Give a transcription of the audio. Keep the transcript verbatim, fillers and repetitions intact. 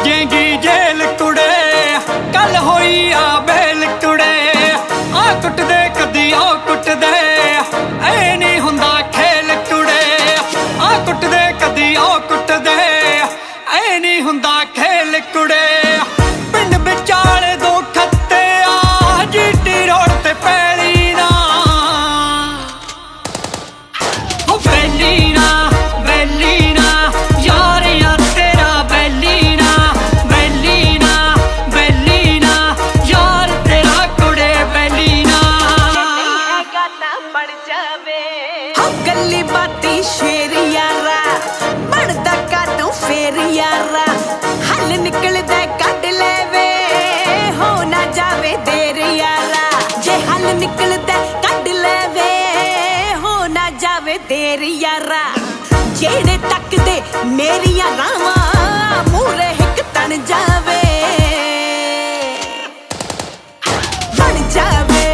ਭੱਜੇਗੀ jail कुड़े कल होई आ बेल कुड़े आ कुट दे कदी आ कुट दे ऐ नहीं हुंदा खेल कुड़े आ कुट दे कदी आ कुट दे ऐ नहीं हुंदा खेल कुड़े पिंड विचाले दो खत्ते आ जीटी रोड ते पैली ना ओ बैली ना बैली ना यार यार तेरा बैली ना बैली ना बैली ना यार तेरा कुड़े बैली ना बन जावे हो गल्ली बाती शेर यारा बनदा काटू फेर यारा हल निकलदा कट लेवे हो ना जावे देर यारा जे हल निकलदा कट लेवे हो ना जावे देर यारा जेड़े तक दे मेरिया रावां मूरे हिक तन जावे बन जावे।